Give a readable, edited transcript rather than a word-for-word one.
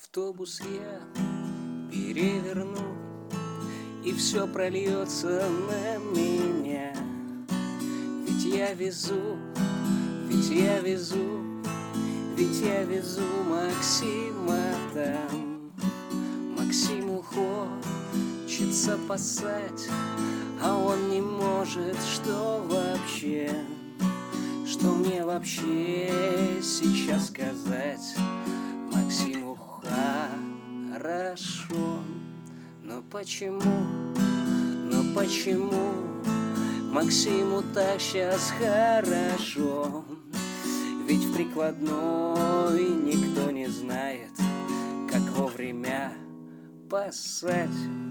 Автобус я переверну, и все прольется на меня. Ведь я везу, ведь я везу, ведь я везу Максима там. Максиму хочется поссать, а он не может. Что вообще, что мне вообще сейчас сказать? Максиму хорошо, но почему Максиму так сейчас хорошо? Ведь в прикладной никто не знает, как вовремя поссать.